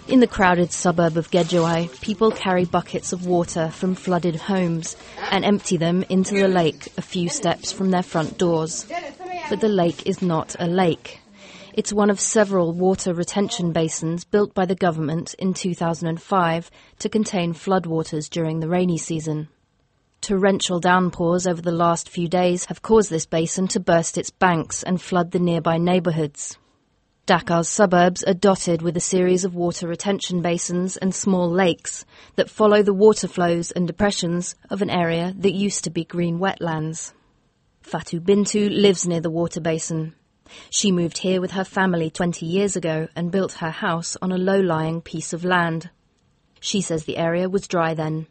In the crowded suburb of Guédiawaye, people carry buckets of water from flooded homes and empty them into the lake a few steps from their front doors. But the lake is not a lake. It's one of several water retention basins built by the government in 2005 to contain floodwaters during the rainy season. Torrential downpours over the last few days have caused this basin to burst its banks and flood the nearby neighbourhoods. Dakar's suburbs are dotted with a series of water retention basins and small lakes that follow the water flows and depressions of an area that used to be green wetlands. Fatou Bintou lives near the water basin. She moved here with her family 20 years ago and built her house on a low-lying piece of land. She says the area was dry then.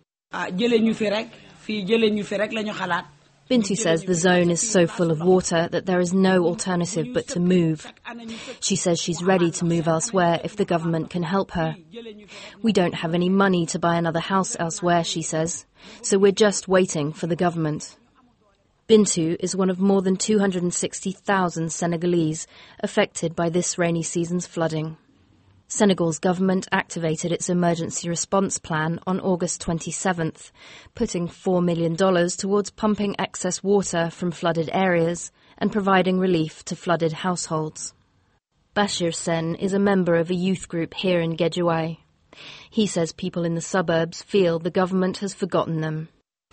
Bintou says the zone is so full of water that there is no alternative but to move. She says she's ready to move elsewhere if the government can help her. We don't have any money to buy another house elsewhere, she says, so we're just waiting for the government. Bintou is one of more than 260,000 Senegalese affected by this rainy season's flooding. Senegal's government activated its emergency response plan on August 27th, putting $4 million towards pumping excess water from flooded areas and providing relief to flooded households. Bashir Sen is a member of a youth group here in Guédiawaye. He says people in the suburbs feel the government has forgotten them.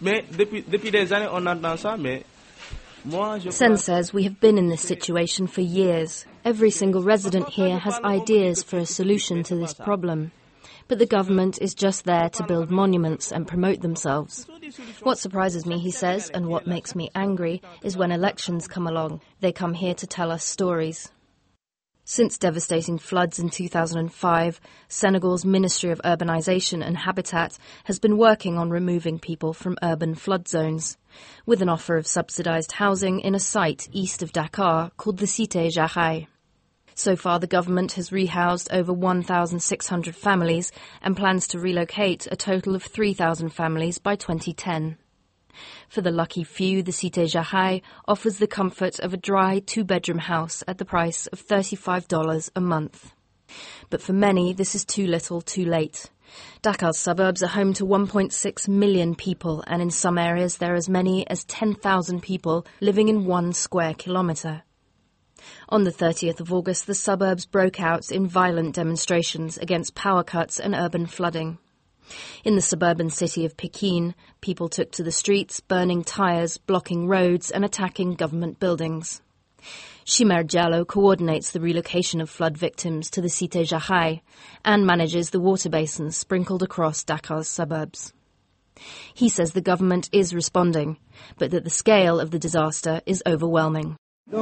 Sen says we have been in this situation for years. Every single resident here has ideas for a solution to this problem. But the government is just there to build monuments and promote themselves. What surprises me, he says, and what makes me angry, is when elections come along. They come here to tell us stories. Since devastating floods in 2005, Senegal's Ministry of Urbanization and Habitat has been working on removing people from urban flood zones, with an offer of subsidized housing in a site east of Dakar called the Cité Jaxaay. So far, the government has rehoused over 1,600 families and plans to relocate a total of 3,000 families by 2010. For the lucky few, the Cité Jaxaay offers the comfort of a dry two-bedroom house at the price of $35 a month. But for many, this is too little, too late. Dakar's suburbs are home to 1.6 million people, and in some areas there are as many as 10,000 people living in 1 square kilometre. On the 30th of August, the suburbs broke out in violent demonstrations against power cuts and urban flooding. In the suburban city of Pekin, people took to the streets, burning tyres, blocking roads and attacking government buildings. Chimère Diallo coordinates the relocation of flood victims to the Cité Jaxaay and manages the water basins sprinkled across Dakar's suburbs. He says the government is responding, but that the scale of the disaster is overwhelming.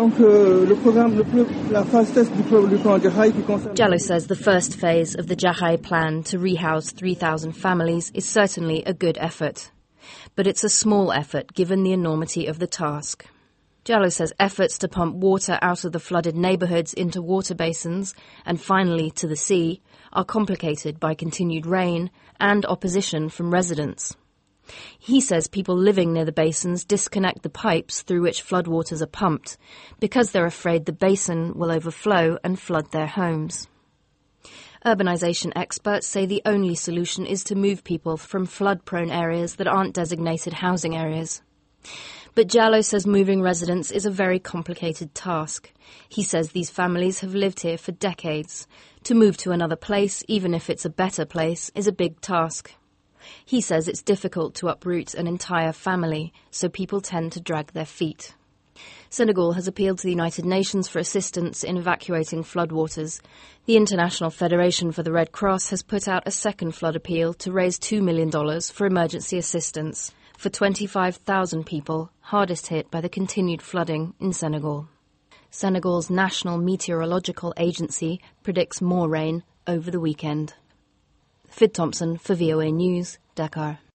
Diallo says the first phase of the Jaxaay plan to rehouse 3,000 families is certainly a good effort. But it's a small effort given the enormity of the task. Diallo says efforts to pump water out of the flooded neighbourhoods into water basins and finally to the sea are complicated by continued rain and opposition from residents. He says people living near the basins disconnect the pipes through which floodwaters are pumped because they're afraid the basin will overflow and flood their homes. Urbanization experts say the only solution is to move people from flood-prone areas that aren't designated housing areas. But Diallo says moving residents is a very complicated task. He says these families have lived here for decades. To move to another place, even if it's a better place, is a big task. He says it's difficult to uproot an entire family, so people tend to drag their feet. Senegal has appealed to the United Nations for assistance in evacuating floodwaters. The International Federation for the Red Cross has put out a second flood appeal to raise $2 million for emergency assistance for 25,000 people hardest hit by the continued flooding in Senegal. Senegal's National Meteorological Agency predicts more rain over the weekend. Fid Thompson for VOA News, Dakar.